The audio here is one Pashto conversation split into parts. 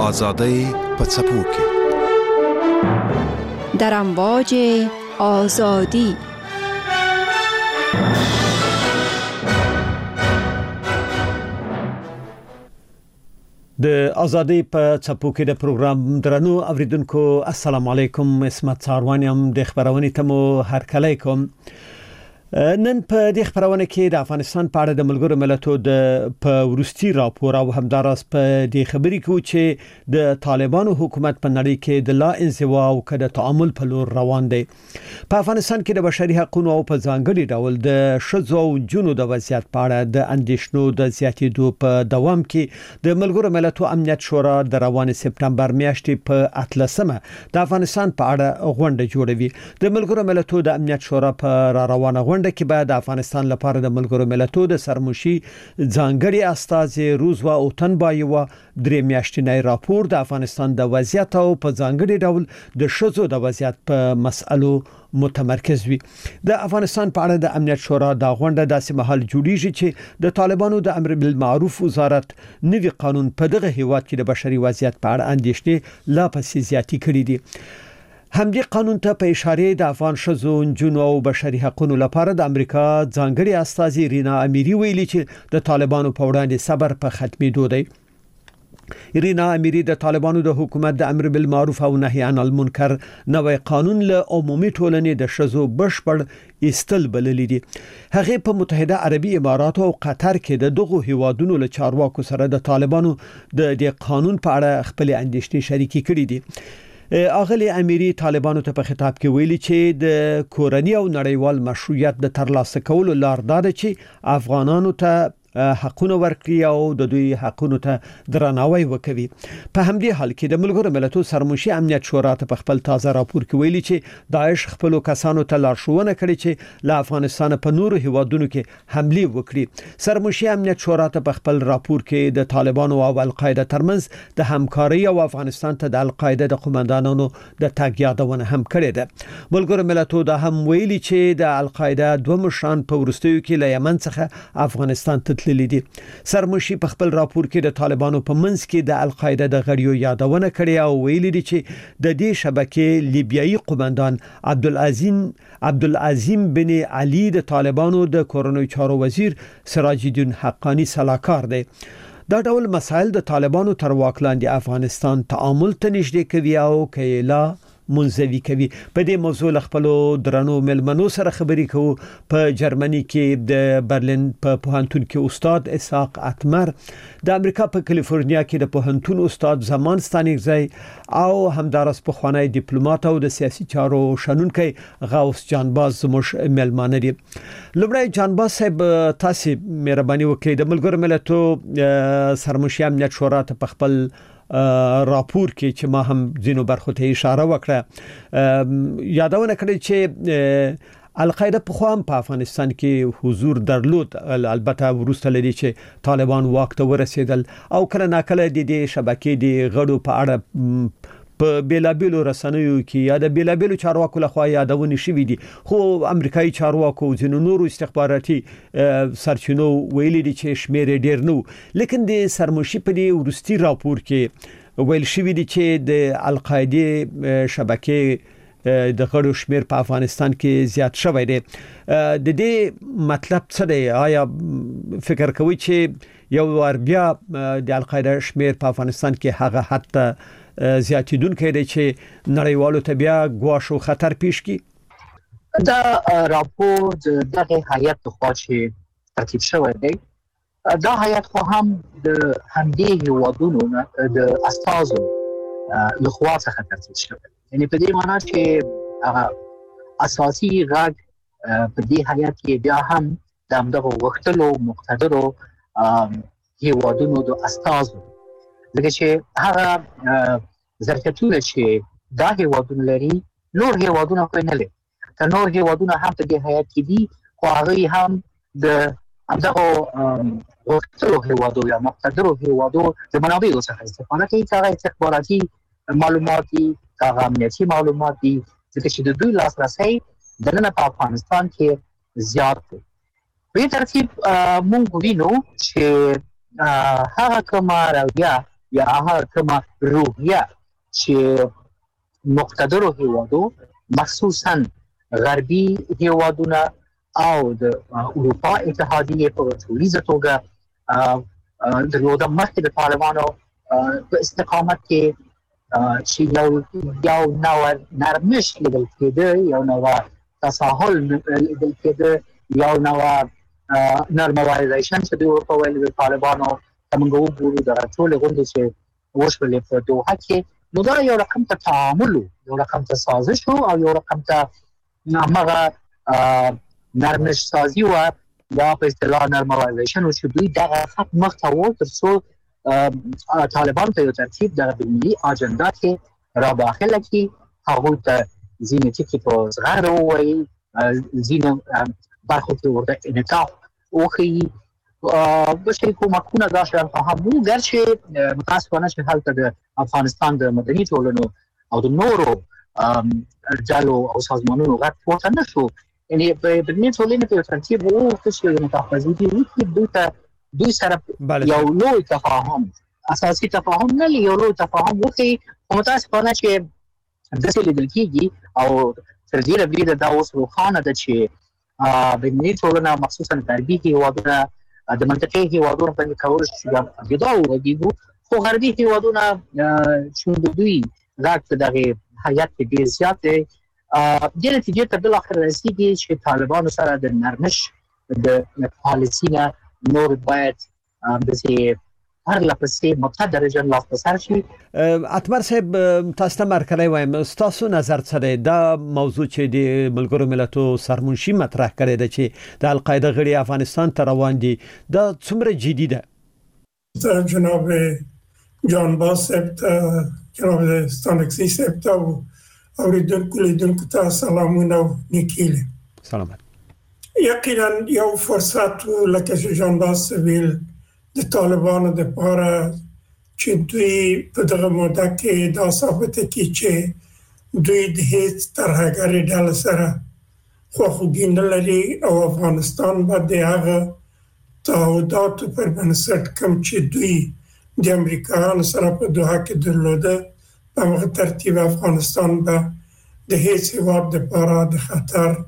آزادی په څپو کې در امواج آزادی. د ازادي په څپو کې د پروګرام درنو اوریدونکو السلام علیکم. اسمت ساروانیم د خبرونه تمو هر کله کوم. نن په دې خبرونه کې د افغانستان په اړه د ملګرو ملتونو د په ورستي راپور او همداراز په دې خبرې کې چې د طالبانو حکومت په نړۍ کې د لا انزوا او کډه تعامل په لور روان دی. په افغانستان کې د بشري حقوقو او په ځانګړي ډول د شذو او جنو د وضعیت په اړه د اندېښنو د زیاتېدو په دوام کې د ملګرو ملتونو امنیت شورا د روان سپتمبر میاشتې په 18مه د افغانستان په اړه غونډه جوړوي. د ملګرو ملتونو د امنیت شورا په روانه غونډه کې بعد افغانستان لپاره د ملګرو ملتونو د سرمشي ځانګړي استازي روزوا او تنبایوا درې میاشتنی راپور د افغانستان د وضعیت او په ځانګړي ډول د شذو د وضعیت په مسألو متمرکز وي. د افغانستان په اړه د امنیت شورا د غونډه داسې محل جوړیږي چې د طالبانو د امر بالمعروف وزارت نوي قانون په دغه هیواد کې د بشري وضعیت په اړه اندېښنې لا پسې زیاتې کړې دي. همدې قانون ته په اشاره د افغان شذو جنو او بشري حقوقو لپاره د امریکا ځانګړي استازي رینا امیری ویلي چې د طالبانو په وړاندې صبر په ختمېدو دی. رینا امیری د طالبانو د حکومت د امر بالمعروف او نهي عن المنکر نوې قانون له عمومي ټولنې د شذو بشپړ استل بللی دي. هغه په متحده عربي امارات او قطر کې د دغه هیوادونو له چارواکو سره د طالبانو د قانون په اړه خپل اندېښنې شریکې کړې دي. اغلی امیری طالبانو ته په خطاب کې ویلي چې د کورنۍ او نړیوال مشروعیت د ترلاسه کولو لار دا ده چې افغانانو ته حقونه ورکړي او د دوی حقونو ته درناوی وکړي. په همدې حال کې د ملګرو ملتونو سرمشي امنیت شورا ته په خپل تازه راپور کې ویلي چې داعش خپل کسانو ته لارښوونه کړې چې له افغانستان په نورو هیوادونو کې حمله وکړي. سرمشي امنیت شورا ته په خپل راپور کې د طالبانو او القاعده ترمنځ د همکاري او افغانستان ته د القاعده د قوماندانانو د تګ یادونه هم کړې ده. ملګرو ملتونو دا هم ویلي چې د القاعده دوه مشران په ورستیو کې له یمن څخه افغانستان ته لیدي. سرمشي په خپل راپور کې د طالبانو په منځ کې د القاعده د غړیو یادونه کړې او ویلي دي چې د دې شبکې لیبیایي قوماندان عبدالعظیم بن علي د طالبانو د کورنۍ چارو وزیر سراج الدین حقانی سلاکار دی. دا ډول مسائل د طالبانو تر واک لاندې افغانستان تعامل ته نږدې کوي او کایلا منځوي کوي. په دې موضوع خپل درنو ملمنو سره خبرې کوو. په جرمني کې د برلین په پوهنتون کې استاد اسحاق اتمر، د امریکا په کالیفورنیا کې د پوهنتون استاد زمان ستانګزی او همدارس په خوانی ډیپلوماټ او د سیاسي چارو شنونکي غوث جانباز زموږ ملمانه دي. لومړی جانباز صاحب تاسو مهرباني وکړئ د ملګرو ملتونو سرمشي امنیت شورا ته په خپل راپور کې چې ما هم ځینو برخو ته اشاره وکړه یادونه کړې چې القاعده په خوام په افغانستان کې حضور درلود، البته وروسته لري چې طالبان واک ته ورسېدل او کله ناکله د دې شبکې د غړو په اړه په بیلابیلو رسنیو کې یا د بیلابیلو چارواکو لخوا یادونه شوې دي، خو امریکایي چارواکو ځینو نورو استخباراتي سرچینو ویلي دي چې شمیر ډیر نو، لیکن د سرمشي په دې ورستي راپور کې ویل شوې دي چې د القاعده شبکې د غړو شمیر په افغانستان کې زیات شوی دی. د دې مطلب څه دی؟ آیا فکر کوئ چې یو ور بیا د القاعده شمیر په افغانستان کې هغه حتی زیاتیدونکې دی چې نړیوالو ته بیا ګواښ او خطر پیښ کی؟ دا راپور دغه هیئت خو چې ترتیب شوی دی، دا هیئت خو هم د همدې هیوادونو د استازو لخوا څخه ترتیب شوی، یعنی په دې معنی چې اساسي غږ په دې هیئت کې بیا هم د همدغه وختلو مقتدرو هیوادونو د استازو، لکه چې هغه ظرفیتونه چې دا هیوادونه لري نور هیوادونه خو نه لري. که نور هیوادونه هم په دې هیئت کې دي خو هغه هم د همدغه وختلو هیوادو یا مقتدرو هیوادو د منابعو څخه استفاده کوي، چې هغه استخباراتي معلومات دي، هغه امنیتي معلومات دي، ځکه چې د دوی لاسرسی دننه په افغانستان کې زیات دی. په دې ترتیب موږ وینو چې هغه کومه رویه یا هغه کومه روحیه چې مقتدرو هیوادو مخصوصا غربي هیوادونه او د اروپا اتحادیه په ټولیزه توګه د مخکې د طالبانو په استقامت کې چې یو نوع نرمش لیدل کېده، یو نوع تساهل لیدل کېده، یو نوع نرمالایزیشن چې د اروپا ویل د طالبانو موږ وګورو د ټول غونډې چې وشولې په دوحه کې، نو دا یو رقم ته تعامل، یو رقم ته سازش او یو رقم ته هغه نرمش سازي و یا په اصطلاح نرمالایزیشن چې دوی دغه خط مخ ته و تر څو طالبان په یو ترتیب د ملي اجنډا کې را داخله کی، هغه ته ځینې ټکي په صغر وایي، ځینې برخو کې ورته انعطاف وکړي. بشري کومکونه دا شان فهمو، ګرچې متاسفانه چې هلته د افغانستان د مدني ټولنو او د نورو ډلو او سازمانونو غږ پورته نه شو، یعنی په مدني ټولنې په ترتیب وو چې متخصصین دي دوی سره یو لوی تفاهم، اساسي تفاهم نه یو لوی تفاهم وکړي. متاسفانه چې داسې لیدل کېږي او تر ډېره بریده دا اوس روښانه ده چې مدني ټولنه مخصوصا غربي هیوادونه د منطقې هیوادونو په کولو چې دا وګورو، خو غربي هیوادونه چې دوی غږ په دغه حیات کې ډېر زیات دی، د نتیجې ته بالاخره رسیږي چې طالبانو سره د نرمش د پالیسي نه نور باید داسې پرلپسې مقتدر لاس په سر شي. اتمر صاحب، تاسو ته مرکلی وایم، ستاسو نظر څه دی؟ دا موضوع چې د ملګرو ملتونو سرمنشي مطرح کړی دی چې د القاعده غړي افغانستان ته روان دي، دا څومره جدي ده؟ جناب جان باز صاحب ته، جناب ستانکزي صاحب ته او اوریدونکو ته سلامونه او نیکیله. سلامت. یقینا یو فرصت لکه چې جان باز ویل د طالبانو د لپاره چې دوی په دغه موده کې دا ثابت کړي چې دوی د هیڅ ترهګرۍ ډلې سره خواخوږي نه لري او افغانستان به د هغه تعهداتو پر بنسټ کوم چې دوی د امریکایانو سره په دوحه کې درلوده په هغه ترتیب افغانستان به د هیڅ هیواد لپاره د خطر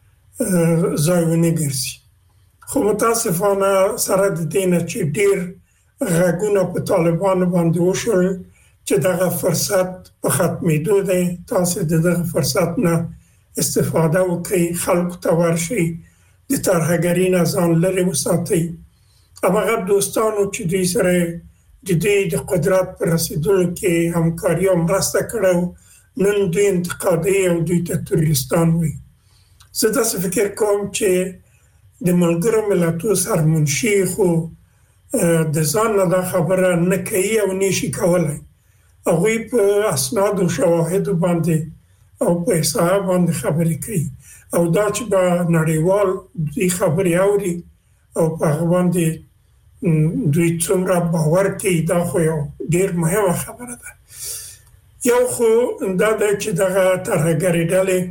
ځای ونه ګرځي. خو متاسفانه سره د دې نه چې ډېر غږونه په طالبانو باندې وشول چې دغه فرصت په ختمېدو دی، تاسو د دغه فرصت نه استفاده وکړئ، خلکو ته ورشئ، د ترهګرۍ نه ځان لرې وساتئ. هماغه دوستانو چې دوی سره د دوی د قدرت پر رسېدلو کې همکاري او مرسته کړې، نن دوی انتقادوي او دوی ته تروریستان وایي. زه داسې فکر کوم چې د ملګرو ملتونو سرمنشي خو د ځان نه دا خبره نه کوي او نشي کولی. هغوی په اسناد او شواهدو باندې او په احصایه باندې خبرې کوي او دا چې به نړیوال دوی خبرې اوري او په هغه باندې دوی څومره باور کوي، دا خو یو ډېر مهمه خبره ده. یو خو دا ده چې دغه ترهګرۍ ډلې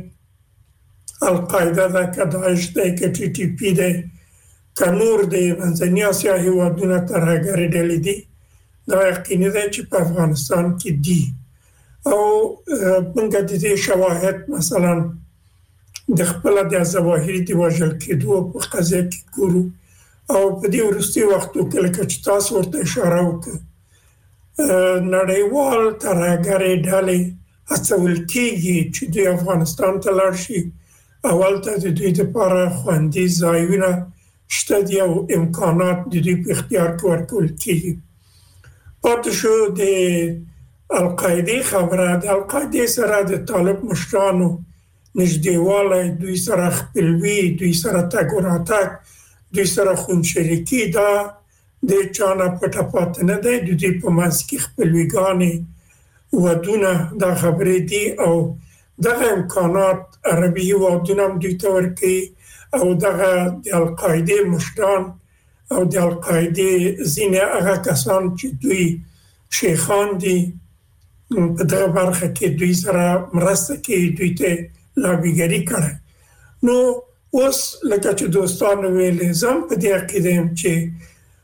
القاعده ده، که داعش ده، که ټي ټي پي ده، که نور د منځنۍ اسیا هیوادونه ترهګرۍ ډلې دي، دا یقیني ده چې په افغانستان کې دي او موږ د دې شواهد مثلا د خپل د ظواهري د وژل کېدو په قضیه کې ګورو او په دې وروستي وختو کې لکه چې تاسو ورته اشاره وکړه، نړیوال ترهګرۍ ډلې هڅول کېږي چې دوی افغانستان ته لاړ شي. اول ته د دوی لپاره خوندي ځایونه شته دي او امکانات د دوی په اختیار کې ورکول کېږي. پاتې شو د القاعدې خبره، د القاعدې سره د طالب مشرانو نږدېوالی، دوی سره خپلوي، دوی سره تګ و راتګ، دوی سره خونشریکي، دا د چا نه پټه پاتې نه دی. د دوی په منځ کې خپلویګانې، ودونه، دا خبرې دي او دغه امکانات عربي هیوادونه هم دوی ته ورکوي او دغه د القاعدې مشران او د القاعدې ځینې هغه کسان چې دوی شیخان دي په دغه برخه کې دوی سره مرسته کوي، دوی ته لابیګري کړی. نو اوس لکه چې دوستانو ویلې، زه هم په دې عقیده یم چې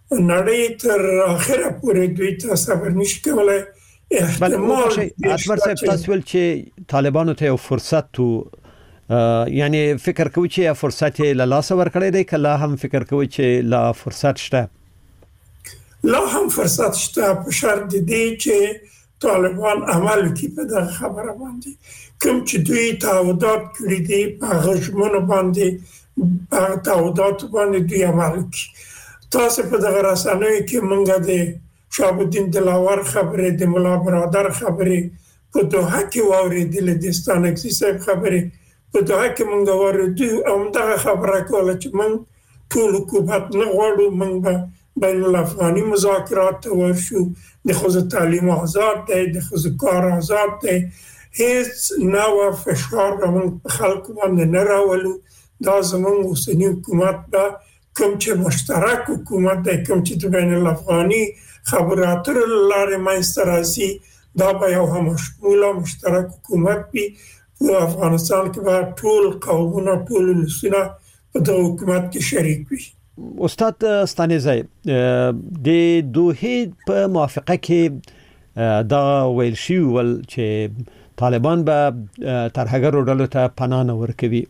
نړۍ تر اخره پورې دوی ته صبر نشي کولای. احتمال اکبر صاحب تاسو ول چې طالبانو ته یو فرصت تو یعنی فکر کوي چې فرصت له لاس ورکړی دی کله هم فکر کوي چې لا فرصت شته؟ لا هم فرصت شته په شرط دی چې طالبان عمل کوي په دغه خبره باندې. کوم چې دوی تعهدات کړی دي په غږمنو باندې په تعهدات باندې دوی عمل کوي. تاسو په دغه رسنیو کې مونږ د شهاب الدین دلاور خبره د مولا برادر خبره په دوحه کې واوریدل د ستانکسي صاحب خبره په دوحه کې مونږ واوریدو او دغه خبره کوله چې مونږ ټول حکومت نه غواړو، مونږ بین الافغاني مذاکرات ته ورشو، د ښځو تعلیم آزاد دی، د ښځو کار آزاد دی، هیڅ نوع فشار مونږ په خلکو باندې نه راولو. دا زمونږ اوسني حکومت به کوم چې مشترک حکومت دی، کوم چې د بین الافغاني خبرو اترو لارې منځته راځي، دا به یو همشموله مشترک حکومت وي. په افغانستان کې به ټول قومونه ټول ولسونه په دغه حکومت کې شریک وي. استاد ستانیزی د دوحې په موافقه کې دا ویل شي ول چې طالبان به ترهګرو ډلو ته پناه نه ورکوي،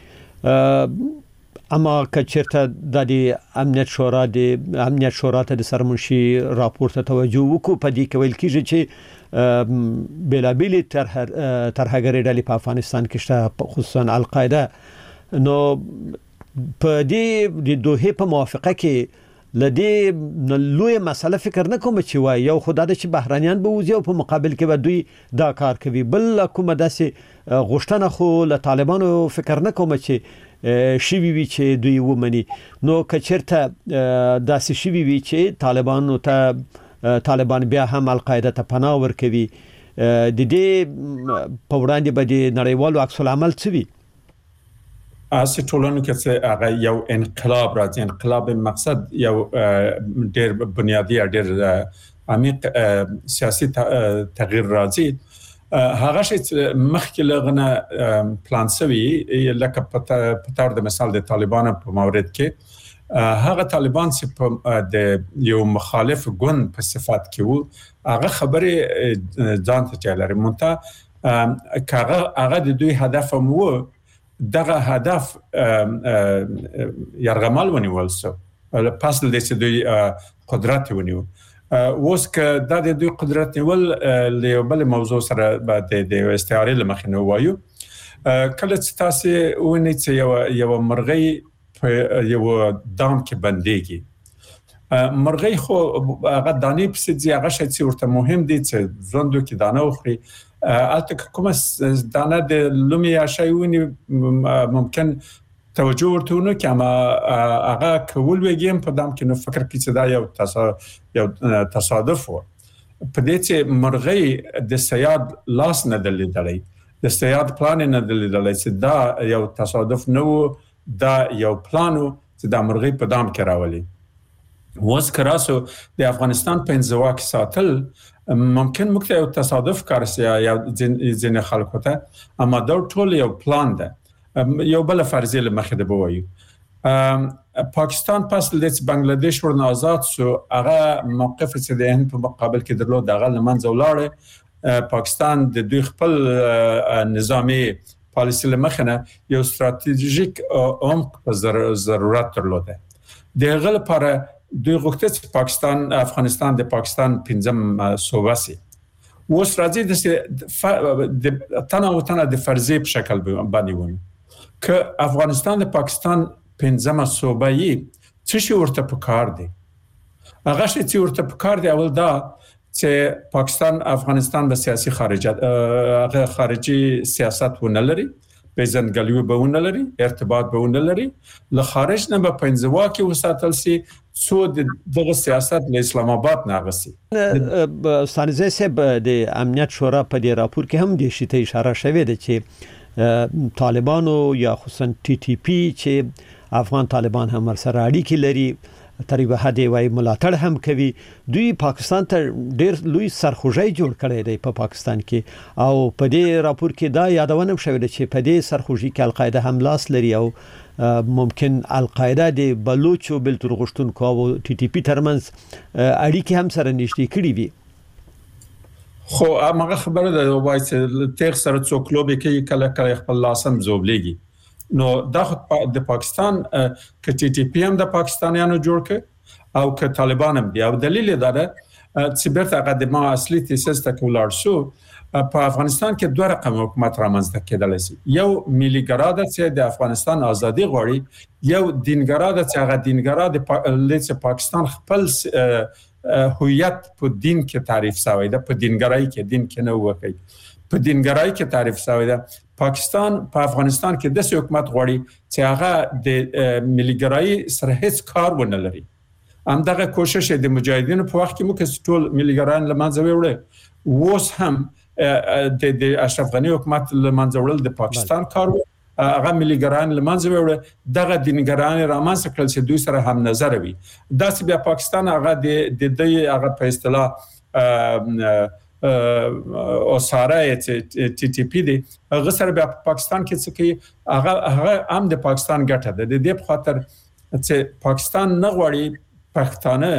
اما کچرته د امنیت شورا ته د سرمنشي راپور ته توجه وکړو. په دې کې ویل کیږي چې بلابل ترهګري ډلې په افغانستان کې شته، خصوصا القاعده. نو په دې د دوحې په موافقه کې لدې لوی مسله فکر نه کوم چې وای یو خدای د چې بهرانيان به وځي او په مقابل کې به دوی دا کار کوي، بل کومه داسې غوښتنه خو له طالبانو فکر نه کوم چې شي وی چې دوی ومني. نو کچرته داسې شي وی چې طالبان بیا هم القاعده ته پناه ورکوي، د دې په وړاندې به د نړیوالو عکس العمل څه وي؟ اسی ټولنو کې چې هغه یو انقلاب راځي. انقلاب مقصد یو ډېر بنیادی ډېر عمیق سیاسي تغییر راځي. هغه چې مخکې لغنه پلان سوي لکه په تور د مثال د طالبانو په مورد کې هغه طالبان چې د یو مخالف ګوند په صفات کې وو هغه خبره ځان ته چلري مونته هغه د دوی هدف مو دغه هدف يرغمال ونیول سو پس د دې دوی قدرت ونیو. اوس که د دوی قدرت نیول له بل موضوع سره د استعاره لمخنه وایو کله چې تاسو ونی چې یو مرغۍ په یو دام کې بنديږي، مرغۍ خو هغه دانه په سدي هغه شې چې ورته مهم دي چې ژوندو کې دانه وخوري. البته کومه دانه د لومي شایونی ممکن توجه ورته نه کما هغه کول وګیم په دام کې نو فکر کې چې دا یو تصادف و په دې چې مرغۍ د سیاد لاس نه دلیدلې، د سیاد پلان نه دلیدلې چې دا یو تصادف نه و، دا یو پلانو چې د مرغۍ په دام کې راولي. وز کراسو د افغانستان په انزوا کې ساتل ممکن مکته یو تصادف کارسي یا ځین خلکو ته، اما دا ټول یو پلان ده. یو بل فرضیه لمخه ده بوایو پاکستان پس د بنگلاديش ورن آزاد سو هغه موقف چې د هند په مقابل کې درلود دغه لمنځه ولاړ. پاکستان د دوی خپل نظامی پالیسی لمخنه یو استراتیژیک عمق په ضرورت درلوده. دغه لپاره دوی غوښتل چې پاکستان افغانستان د پاکستان پنځم صوبه سي. اوس راځي د تنه د فرضیه په شکل باندې ونی که افغانستان د پاکستان پنځم صوبه یې څه شي ورته پکار دی. هغه چې ورته پکار دی اول دا چې پاکستان افغانستان به سیاسي خارجي سیاست ونه لري، پیژندګلوي به ونه لري، ارتباط به ونه لري، له خارج نه به پنځوا کې وساتل سي څو دغه سیاست له اسلام آباد نه غسي. ستانیزی صاحب د امنیت شورا په دې راپور کې هم د شته اشاره شوې ده چې طالبانو یا خصوصا ټي ټي پی چې افغان طالبان هم سره اړیکې لري تر یو حد وای ملاتړ هم کوي دوی پاکستان ته ډیر لوی سرخوږی جوړ کړی دی په پاکستان کې او په دې راپور کې دا یادونه شوې ده چې په دې سرخوږی کې القاعده هم لاس لري او ممکن القاعده د بلوچو بلتون غشتونکو او ټي ټي پی ترمنځ اړیکې هم سره نشته کړې وي خو هغه خبره ده وایي چې تیر سره څوک لوبي کوي کله کله خپل لاسم زوبليږي نو دا د پاکستان ک ټي ټي پی هم د پاکستانیانو جوړ ک او ک طالبان هم دی او دلیل دا ده چې بیرته قدمه اصلي تیسس ته کولار شو په افغانستان کې دوه رقم حکومت رامنځته کېدل شي یو ملي ګراده چې د افغانستان ازادي غواړي یو دینګراده چې هغه دینګراده د پاکستان خپل هویت په دین کې تعریف شوی ده په دینګرای کې دین کې نه وکړي په دینګرای کې تعریف شوی ده پاکستان په افغانستان کې د حکومت غواړي چې هغه د ملي ګرای سره هیڅ کار ونه لري همدغه کوشش د مجاهدینو په وخت کې مو کې ټول ملي ګرایان لمانځه وړي اوس هم د اشرف غنی حکومت لمانځه وړل د پاکستان کار هغه ملي ګرایان لمانځه وړي دغه دینګرایان رامنځته کړل چې دوی سره هم نظر وي داسې بیا پاکستان هغه د هغه په اصطلاح او ساره ټي ټي پی دی هغه سره بیا پاکستان کې څه کوي هغه هم د پاکستان ګټه ده د دې په خاطر چې پاکستان نه غواړي پښتانه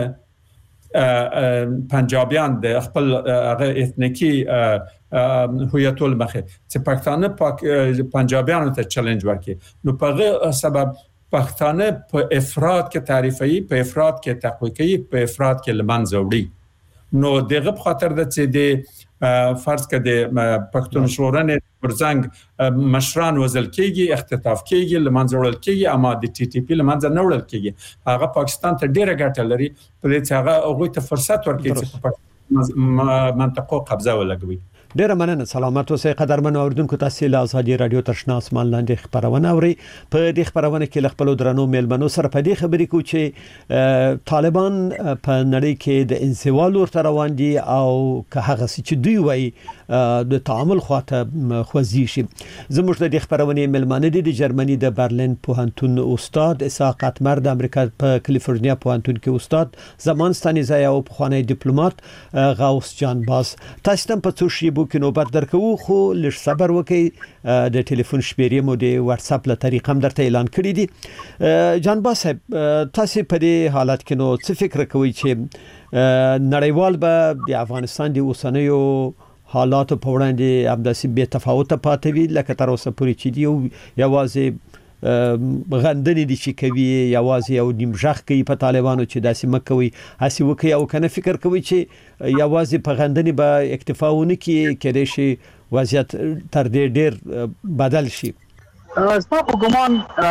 پنجابیان د خپل هغه اتنیکی هویتول مخه چې پښتانه پنجابیانو ته چیلنج ورکړي نو په سبب پښتانه په افراد کې تعریفي په افراد کې تحقیقي په افراد کې لمنځه وړي نو دغه په خاطر د چې د فرض کړه پښتون شورانه ورزنګ مشران وزل کېږي اختطاف کېږي لمنځه وړل کېږي اما د ټي ټي پی لمنځه نه وړل کېږي هغه پاکستان ته ډیره ګټه لري په دې چې هغه هغه ته فرصت ورکړي چې منطقه قبضه ولګوي ډیره مننه سلامت اوسئ قدرمن اوردونکو تاسو له ازادي رادیو تشنا اسمان لاندې خبرونه اوري په دې خبرونه کې خپل درنو میلمنو سره په دې خبرې کو چې طالبان په نړۍ کې د انزوا لور روان دي او که هغه چې دوی وایي د تعامل خواته خوځي شي زموږ د خبرونه میلمانه دي د جرمني د برلین پوهنتون استاد اسحاق اتمر د امریکا په کالیفورنیا پوهنتون کې استاد زمانستاني ځای او پخوانی ډیپلوماټ غوث جان باز تاسو ته په څو شی کې نوبت درکو خو لږ صبر وکړئ د ټلیفون شمیرې مو د واتس اپ له طریقې هم درته اعلان کړی دي جان با صاحب تاسو په دې حالت کې نو څه فکر کوئ چې نړیوال به د افغانستان د اوسنیو حالاتو په وړاندې همداسې بې تفاوته پاتې وي لکه تر اوسه پورې چې دی یوازې غندنې دي چې کوي یوازې او نیمژغ کوي په طالبانو چې داسې مکوي هسي وکي او کنه فکر کوي چې یوازې په غندنې به اکتفا ونه کړي شي وضعیت تر دې ډیر بدل شي زما په ګمان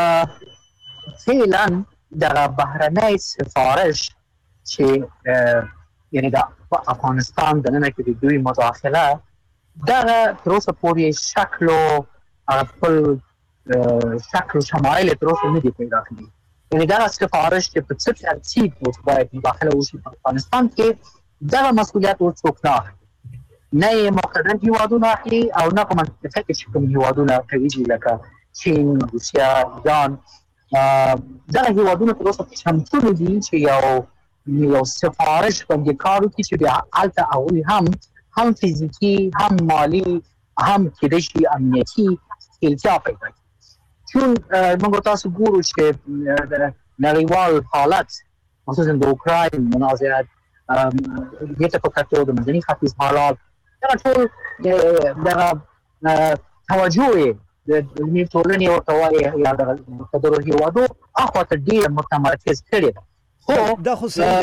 فعلا د بهرنۍ سفارش چې یعنی د افغانستان د نن کې دوی مداخله دا تر اوسه پورې شکل او خپل شکل شمایل تر اوسه نه دی پیدا کړی یعنی دا سفارش چې په څه ترتیب باید مداخله وشي په افغانستان کې دا مسؤلیت ورڅوک نه مقدم هیوادونه اخلي او نه کوم څه چې کوم هیوادونه کوي لکه چین روسیا ایران دا هیوادونه تر اوسه چمتو دي چې یو سفارش باندې کار وکړي چې بیا الته او هم فزیکی هم مالی هم کېدشي امنیتي اړتیا پیدا کوي چون موږ تاسو ګورو چې نړیوال حالت خصوصا د اوکراین منازعات دغه په کتو د مدني ختیځ حالات دا ټول د توجه د ټولنې او توای یا د قدرت هیوادو اخوا ته ډیر متمرکز کړي دا خو صحیح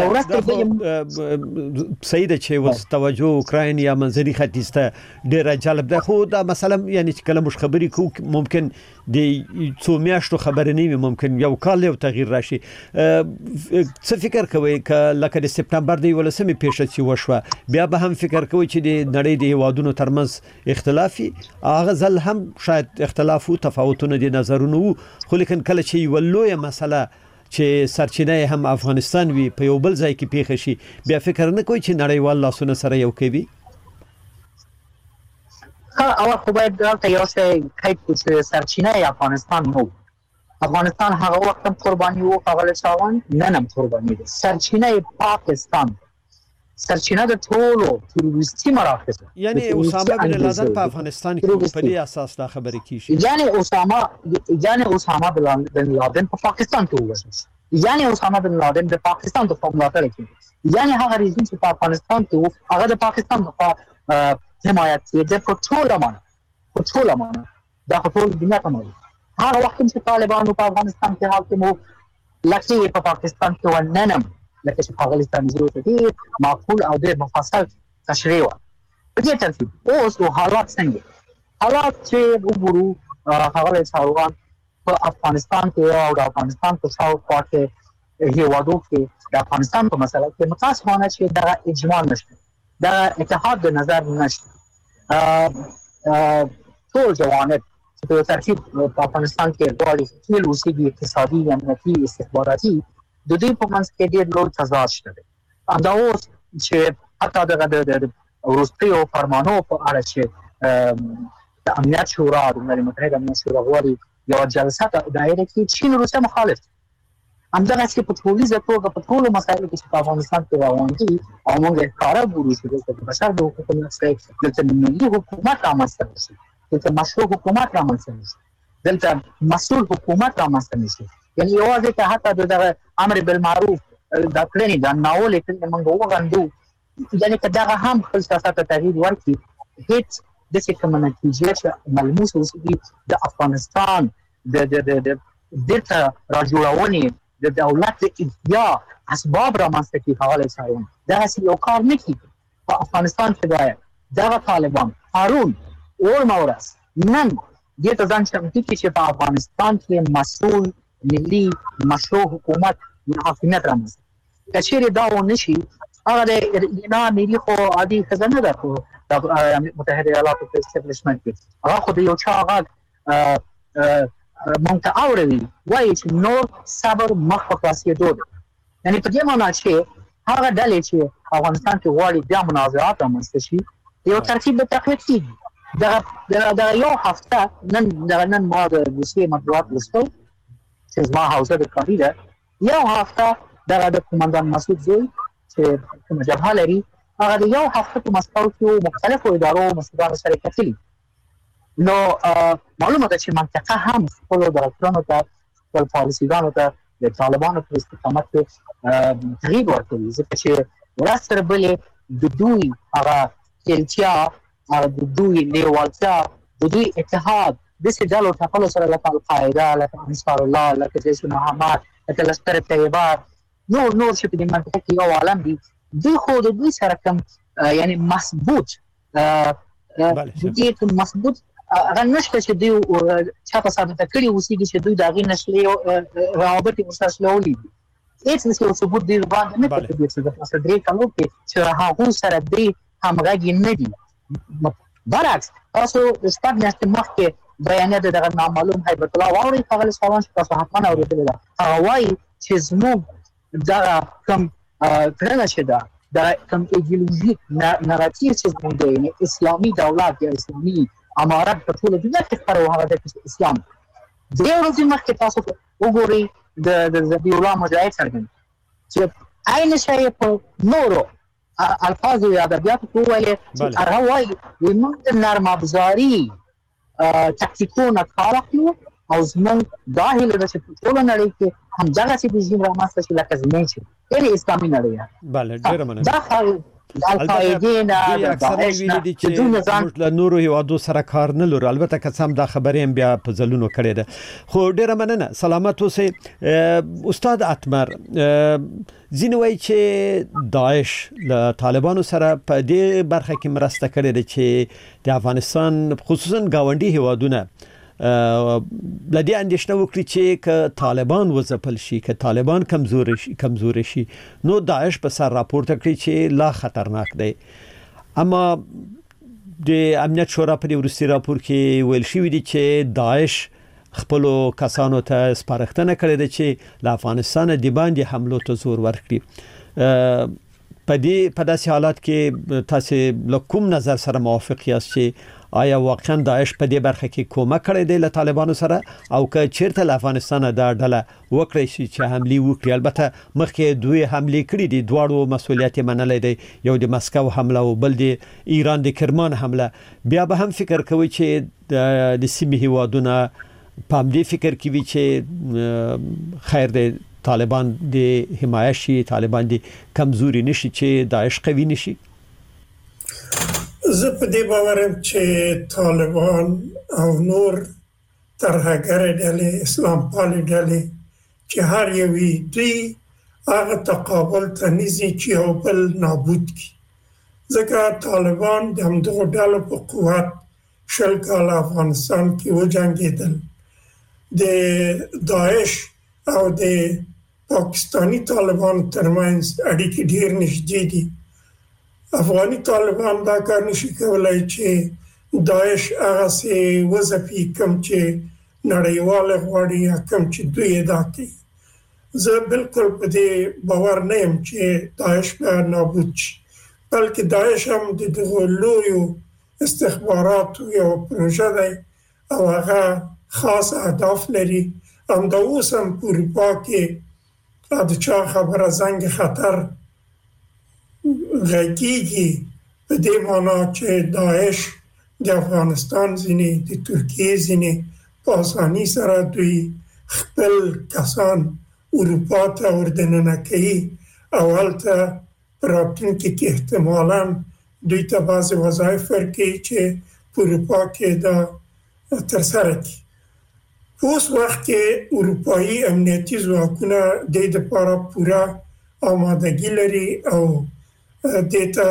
ده چې وس توجه اوکراین یا منځني ختیځ ته ډیر جالب ده خو دا مثلا یعنی چې کله مش خبرې کو ممکن د څو میاشتو خبرې نه ممکن یو کال یو تغییر راشي څه فکر کوي ک لکه د سپتمبر د 11مې پیښه چې وشوه بیا به هم فکر کوي چې د نړۍ د هیوادونو ترمنځ اختلافي هغه ځل هم شاید اختلاف او تفاوتونه د نظرونو خو لیکن کله چې یو لوی مسله چې سرچینه هم افغانستان وی په یو بل ځای کې پیښ شي بیا فکر نه کوي چې نړیوال لاسونه سره یو کوي او خو باید دلته یو څه کایت چې سرچینه افغانستان نو افغانستان هغه وخت هم قرباني وو هغه شاوان نن هم قرباني دي سرچینه پاکستان سرچینه د ټولو تروریستي مراکز یعنی اسامه بن لادن په افغانستان کې په دې اساس دا خبرې کیږي یعنی اسامه بن لادن په پاکستان کې ووژل یعنی اسامه بن لادن د پاکستان د ملاتړ کوي یعنی هغه رژیم چې په افغانستان کې وو هغه د پاکستان د حمایت کوي په ټول معنی دا په ټول دنیا ته موجود هغه وخت چې طالبانو په افغانستان کې حاکم وو لکه په پاکستان کې وننم لکه چې په افغانستان کې دي معقول او ډېر مفصل تشریح و په دې ترتیب اوس حالات څنګه حالات چې وګورو هغه څاروان په افغانستان کې او د افغانستان په شاوخوا کې هیوادو کې د افغانستان په مسله کې متاسفانه چې دا اجماع نشته دا اتحاد د نظر نشته ټول جوانب چې په ترتیب په افغانستان کې غواړي ټول اوسېږي اقتصادي امنیتي استخباراتي د دې په منځ کې ډېر لوی تضاد شته دا اوس چې حتی د وروستیو فرمانو په اړه چې د امنیت شورا د ملل متحد امنیت شورا غواړي یو جلسه دایره کې چین روسیه مخالف همدغه چې په ټولیزه توګه په ټولو مسایلو کې په افغانستان کې روان دي او موږ ښکاره ګورو چې د بشر د حقوقو مسایل دلته ملي حکومت رامنځته شي دلته مشروع حکومت رامنځته شي دلته مسؤل حکومت رامنځته شي یعنی یوازې ته حتی د امر بالمعروف د کړنې د ناول کې موږ وغندو یعنی که دغه هم خپل سیاست ته تغییر ورکړي هیڅ داسې کومه نتیجه چې ملموس اوسېږي د افغانستان د دلته راجوړونې د دولت د احیا اسباب رامنځته کړي هغه څارون دغسې یو کار نه کېږي په افغانستان کې باید دغه طالبان هارون اورمورس نن دې ته ځان چمتو کړي چې په افغانستان کې مسؤل ملي مشروع حکومت حاکمیت رامنځته که چیرې دا ونه شي هغه د اینا ملي خو عادي خزانه ده خو د متحده ایالاتو په اسټابلیشمنټ کې هغه خو د یو چا غږ مونږ ته اوري وایي چې نور صبر مخ په خلاصېدو ده یعنی په دې معنی چې هغه ډلې چې افغانستان کې غواړي بیا منازعات رامنځته شي یو ترتیب به تقویت کېږي د یو هفته نن ما د روسیې مطبوعات لوستل چې زما حوزه د کاري ده یو هفته دغه د قومندان مسعود زوی چې کومه جبهه لري هغه د یو هفته په مسکو کې مختلفو ادارو مسؤلانو سره کتلي نو معلومه ده چې منطقه هم خپلو ډاکټرانو ته خپل پالیسیګانو ته د طالبانو په استقامت کې تغییر ورکوي ځکه چې ورځ تر بلې د دوی هغه کلچیا د دوی لیوالتیا د دوی اتحاد داسې ډلو ټاکلو سره لکه القاعده لکه انصار الله لکه جیش محمد لکه لشکر طیبه نور چې په دې منطقه کې یو عالم دي دوی خو د دوی سره کوم یعنی مثبوت دې مثبوت هغه نشته چې دوی چا په ساده کړي اوسېږي چې دوی د هغې نشلې روابط یې ورسره شلولي دي هېڅ داسې ثبوت دوی باندې نه کوي چې د پاسه 3 کالو کې چې هغوی سره دوی همغږي نه دي برعکس تاسو د شپږ میاشتې مخکې بیانیه دغه نامعلوم هیبت الله واورئ هغه سوالونه چې تاسو حتما اورېدلې ده هغه وایي چې زموږ دغه کوم کړنه چې ده د کوم ایډیولوژیک ناراتیو چې زموږ دی یعنې اسلامي دولت یا اسلامي امارت په ټوله دنیا کې خپروي هغه د اسلام درې ورځې مخکې تاسو وګورئ د ذبیح الله مجاهد څرګند چې عین شی په نورو الفاظ یا ادبیاتو کې وویلې چې هغه وایي موږ د نرم افزاري تکتیکونه کار اخلو او زموږ دا هیله ده چې په ټوله نړۍ کې همدغسې رژیم رامنځته شي لکه زموږ چې یعنې اسلامي نړۍ بله ډېره مننه دا القاعدې نه د داعش نه چې موږ له نورو هیوادو سره کار نه لرو البته که څه هم دا خبرې هم بیا په ځلونو کړې ده خو ډېره مننه سلامت اوسئ استاد اتمر ځینې وایي چې داعش له طالبانو سره په دې برخه کې مرسته کړې ده چې د افغانستان خصوصا ګاونډي هیوادونه لدې اندېښنه وکړي چې که طالبان وځپل شي که طالبان کمزور شي نو داعش په سر راپورته کړي چې لا خطرناک دی اما د امنیت شورا په وروستي راپور کې ویل شوی دی چې داعش خپل کسانو ته سپارښتنه کړې ده چې له افغانستان د باندې حملو ته زور ورکړي په داسې حالات کې تاسو له کوم نظر سره موافق یاست چې آیا واقعا داعش په دې برخه کې کومک کړی دی له طالبانو سره او که چیرته له افغانستان د ډله وکړي چې حمله وکړي؟ البته مخکې دوی حمله کړې دي، دواړو مسؤلیت منلې دي، یو د مسکو حمله او بل د ایران د کرمان حمله. بیا به هم فکر کوي چې د سیمې هیوادونه پام دې فکر کوي چې خیر دی طالبان د حمایت شي، طالبان د کمزوري نشي، چې داعش قوي نشي. زه په دې باورم چې طالبان او نور ترهګر ډلې اسلام پالي ډلې چې هر یوې دوی هغه تقابل ته نږدې چې یو بل نابود کړي. ځکه طالبان د همدغو ډلو په قوت 20 کاله افغانستان کې وجنګېدل. د داعش او د پاکستانی طالبان ترمنځ اړیکې ډېر نږدې دي. افغاني طالبان دا کار نشي کولای چې داعش هغه سي وظیفې کوم چې نړیواله غواړي یا کوم چې دوی ادا کوي. زه بالکل په دې باور نه یم چې داعش به نابود شي، بلکې داعش هم د دغو لویو استخباراتو یو پروژه دی او هغه خاص اهداف لري. همدا اوس هم په اروپا کې د چا خبره زنګ خطر غږیږي په دې معنا چې داعش د افغانستان ځینې د ترکیې ځینې په اسانۍ سره دوی خپل کسان اروپا ته وردننه کوي او هلته په راتلونکي کې احتمالاً دوی ته بعضې وظایف ورکوي چې په اروپا کې دا ترسره کړي. په اوس وخت کې اروپایي امنیتي ځواکونه د دې لپاره پوره آمادګي لري او دې ته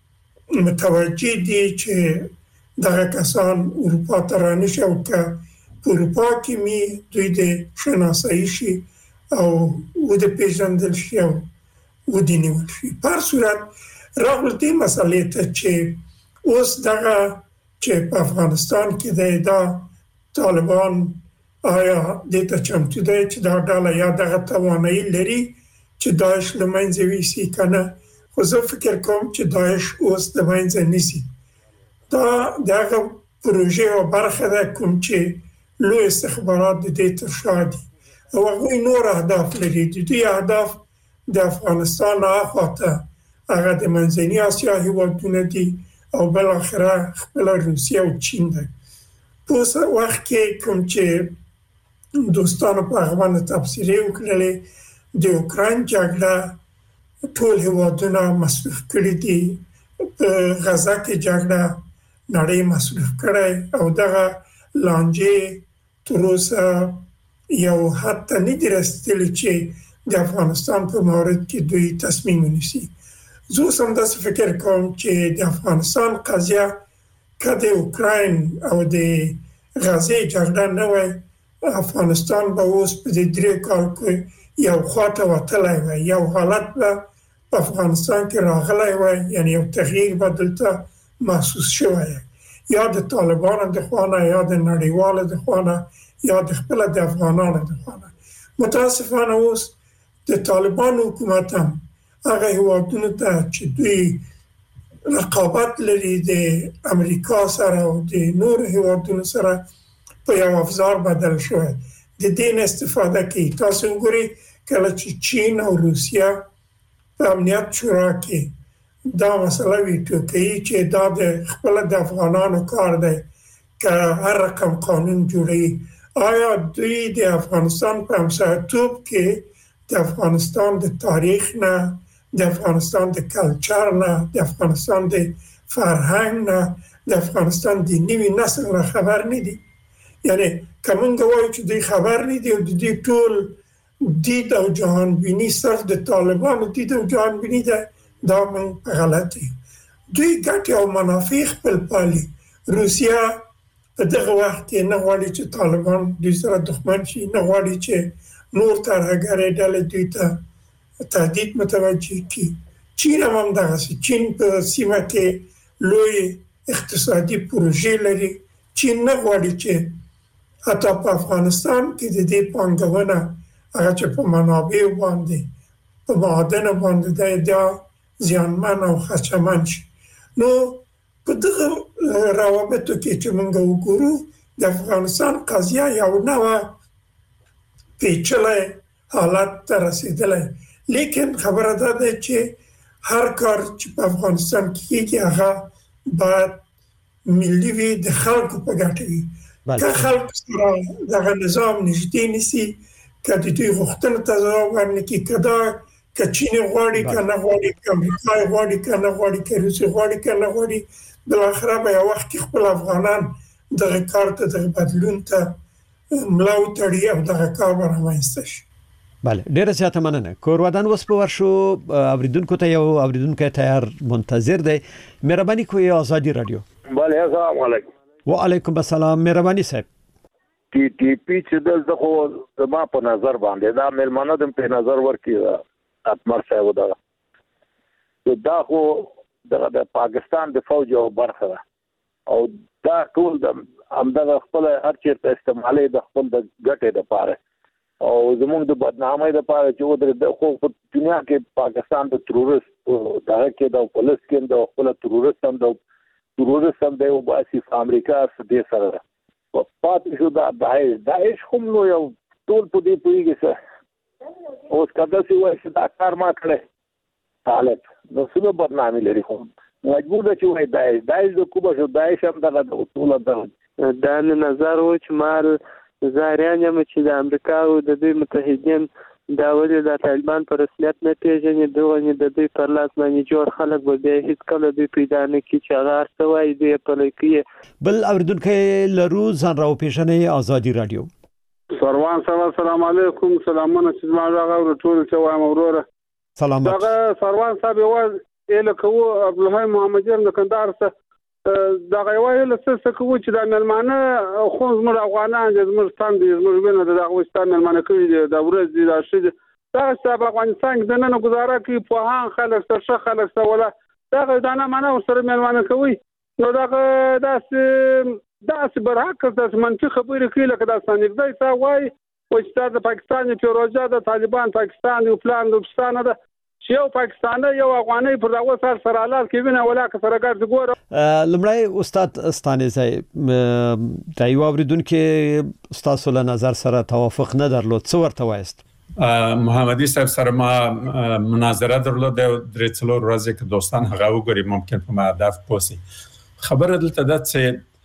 متوجه دي چې دغه کسان اروپا ته رانشي او که په اروپا کې دوی د شناسایی شي او ودپېژندل شي او ودینیول شي. په هر صورت راغلو دې مسئلې ته چې اوس دغه چې په افغانستان کې دا طالبان آیا دې ته چمتو دی چې دا ډله یا دغه توانایي لري چې داعش له منځه یوسي که نه؟ خو زه فکر کوم چې داعش اوس د منځه نیسي. دا دغه پروژې او برخه ده کوم چې لوی استخبارات د دې تر شا دي او هغوی نور اهداف لري. د دوی اهداف د افغانستان اخواته هغه د منځنۍ اسیا هیوادونه دي او بالاخره خپله روسیه او چین ده. په اوس وخت کې کوم چې دوستانو په هغه باندې تبصرې وکړلې، د اوکراین جګړه ټول هیوادونه مصرف کړي دي، په غزه کې جګړه نړۍ مصرف کړی او دغه لانجې تر اوسه یو حد ته نه دي رسېدلي چې د افغانستان په مورد کې دوی تصمیم ونیسي. زه اوس همداسې فکر کوم چې د افغانستان قضیه که د اوکراین او د غزې جګړه نه وای، افغانستان به اوس په دې 3 کال کې یو خواته وتلی وای، یو حالت به په افغانستان کې راغلی وای، یعنی یو تغییر به دلته محسوس شوی، یا د طالبانو د خوانه یا د نړیوالو د خوانه یا د خپل د افغانانو د خوانه. متاسفانه اوس د طالبان حکومت هم هغه هیوادونو ته چې دوی رقابت لري د امریکا سره او د نور هیوادونو سره په یو افزار بدل شوی، د دې نه استفاده کوي. تاسو وګورئ کله چې چین او روسیه په امنیت شورا کې دا مسله ویټو کوي چې دا د خپل د افغانانو کار دی که هر رقم قانون جوړي، آیا دوی د افغانستان په همسایه‌توب کې د افغانستان د تاریخ نه، د افغانستان د کلچر نه، د افغانستان د فرهنګ نه، د افغانستان د نوي نسل نه خبر نه دي؟ یعنی که موږ وایو چې دوی خبر نه دي او د دوی ټول دید او جهانبیني صرف د طالبانو دید او جهانبیني ده، دا موږ په غلط یو. دوی ګټې او منافع خپل پالي. روسیه په دغه وخت کې نه غواړي چې طالبان دوی سره دښمن شي، نه غواړي چې نور ترهګرې ډلې دوی ته تهدید متوجه کړي. چین هم همدغسې، چین په سیمه کې لوی اقتصادي پروژې لري. چین نه غواړي چې حتی په افغانستان کې د دې پانګونه هغه چې په منابعو باندې په معادنو باندې دا زیانمن او خدشمن شي. نو په دغه روابطو کې چې موږ وګورو د افغانستان قضیه یو نوع پیچلې حالت ته رسیدلې، لیکن خبره ده چې هر کار چې په افغانستان کې کېږي هغه باید ملي وي، د خلکو په ګټه وي. که خلک سره دغه نظام نږدې نیسي، که د دوی غوښتنو ته ځواب ورنکړي، که چین غواړي که نه غواړي، که امریکا غواړي که نه غواړي، که روسیه غواړي که نه غواړي، بالاخره به یو وخت کې خپل افغانان دغه کار ته دغه بدلون ته ملا وتړي او دغه کار به رامنځته شي. بله، ډیره زیاته مننه. کورودان اوس په ورشو اوریدونکو ته یو اوریدونکو تیار منتظر دی. مهرباني کوئ آزادی رادیو. بله، السلام علیکم. وعلیکم السلام. مهرباني صاحب. ټي پی چې دلته خو زما په نظر باندې دا ملمانه د په نظر ورکی اتمر صاحب دا خو د پاکستان د فوج یو برخه ده او دا ټول د همدغه خپل هر چیرته استعمالي د خپل د ګټې لپاره او زموږ د بدنامۍ لپاره چې د خو په دنیا کې پاکستان د تروریست دغه کې د پولیس کې د خپل تروریست هم د وباسي امریکا سره سره پاتې شو. دا داعش هم نو یو ټول په دې پیږي څه اوس کله چې وایي چې دا کار ما کړی طالب نو څه بدنامي لري، خو مجبور ده چې وایي داعش د کومه شو، داعش هم دغه ټول دا نظر و چې مال زاریان یم چې د امریکا او د دوی متحدین دا ولې د طالبان په رسمیت نه پیژني، دغه د دوی پر لاس باندې جوړ خلک به بیا هیڅ کله دوی پیدا نه کړي چې هغه څه وایي دوی پلی کوي. بل اوریدونکی لرو، ځان راوپېژنئ. آزادي رادیو. سروان صاحب السلام علیکم. سلامونه چې زما هغه ټول څه وایم وروره. سلامات. هغه سروان صاحب یوازې الکو عبدالحی محمدیان د کندهار څخه دا غوایي لسه کوي چې د ملمانه خو زموږ افغانان د زموږ ستان دي، زموږ وینه د افغانستان ملمانه کوي د ورځ دي د شې دا چې افغانستان د نن گزاره کوي په هان خلک سره خلک سره ولا دا غدانه معنا سره ملمانه کوي. نو دا داسې برحق د منطق خبرې کوي لکه دا سنګدای تا وای او چې د پاکستان پیروزه د طالبان پاکستان یو پلان د پاکستان ده چې یو پاکستاني یو افغاني پر دغه سره حالات کې وینه ولا که سره ګرځي ګوره. لمړی استاد استانه صاحب د یو اوریدونکو استاد سره نظر سره توافق نه درلود، څه ورته وایست؟ محمدي صاحب سره ما مناظره درلود د درې څلور ورځې کې دوستان هغه وګوري ممکن په هدف پوسی خبره دلته ده چې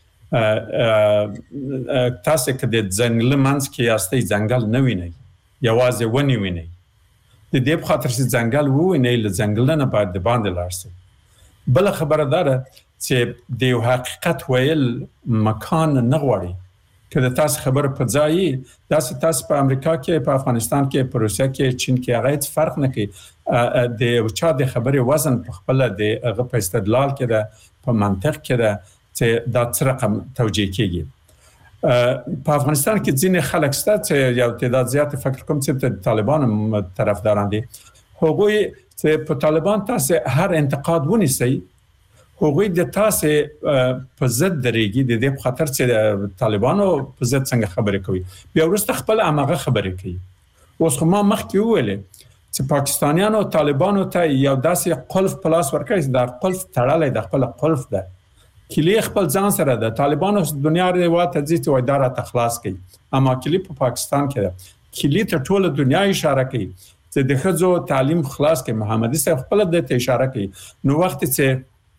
تاسو کې د ځنګل منځ کې یاستئ ځنګل نه وینئ، یوازې ونی وینئ. د دې په خاطر چې ځنګل ووینئ له ځنګل نه باید د باندې لاړ شئ. بل خبره ده چې د یو حقیقت ویل مکان نه غواړي. که تاسو خبر په ځای تاسو په امریکا کې، په افغانستان کې، په روسیه کې، چین کې هغه فرق نه کوي. د چا د خبرې وزن په خپل د هغه په استدلال کې ده، په منطق کې ده چې دا څه رقم توجیه کیږي. په افغانستان کې ځینې خلک شته چې یو تعداد زیات فکر کوم چې د طالبانو طرفداران دي. هغوی چې په طالبان تاسو هر انتقاد ونیسئ، هغوی د تاسو په ضد درېږي د دې په خاطر چې طالبانو په ضد څنګه خبرې کوي، بیا وروسته خپل هغه خبرې کوي. اوس خو ما مخکې وویلې چې پاکستانیانو طالبانو ته یو داسې قلف پلاس ورکړي، دا قلف تړلې د خپل قلف ده، کلی خپل ځان سره ده. طالبانو دنیا رواته ځي چې وایدار ته خلاص کړي، اما کلی په پاکستان کې ده. کلی ته ټول دنیا اشاره کوي چې د ښځو تعلیم خلاص کړي. محمدي صاحب خپل د ته اشاره کوي. نو وخت چې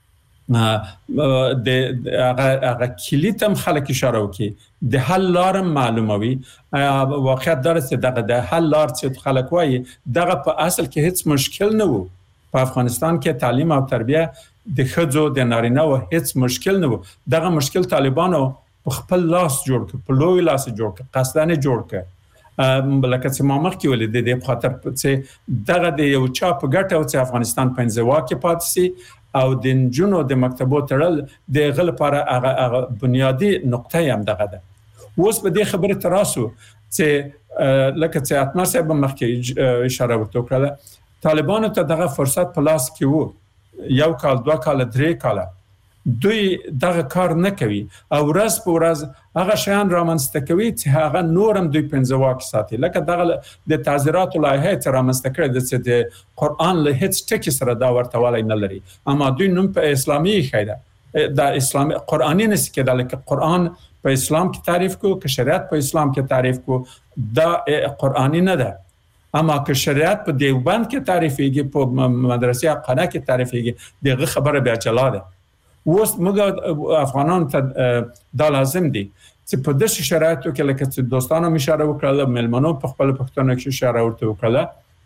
د هغه کلی تم خلک اشاره وکړي د حل لار معلوموي. واقعیت دا چې دغه د حل لار چې خلک وایي دغه په اصل کې هیڅ مشکل نه وو. په افغانستان کې تعلیم او تربیه د ښځو د نارینه و هیڅ مشکل نه وو. دغه مشکل طالبانو په خپل لاس جوړ کړ، په لوی لاس جوړ کړ، قصدانه جوړ کړ. لکه چې ما مخکې ولې د دې په خاطر چې دغه د یو چا په ګټه او چې افغانستان په انزوا کې پاتې شي او د جنونو د مکتبو تړل د غل لپاره هغه بنیادی نقطه هم دغه ده. اوس په دې خبره تراسو چې لکه چې اتمر صاحب مخکې اشاره وکړه، طالبانو ته دغه فرصت په لاس کې وو، یو کال، دوه کال، درې کال دوی دغه کار نه کوي او ورځ په ورځ هغه شیان رامنځته کوي چې هغه نورم دوی پنځه واک ساتي. لکه دغه د تعزیرات لایحه چې رامنځته کړي د قرآن له هیڅ ټکی سره دا ورته والی نه لري، اما دوی نوم په اسلامي خیده د اسلام قرآنی نسی کېدل که قرآن په اسلام کې تعریف کو که شریعت په اسلام کې تعریف کو دا قرآنی نه ده اما که شریعت په دیوبند کې تعریفېږي په مدرسې حقانه کې تعریفېږي دغه خبره بیا چلا ده اوس موږ افغانان ته دا لازم دي چې په داسې شرایطو کې لکه چې دوستانو اشاره وکړه ملمنو په خپل پښتون کې اشاره ورته وکړه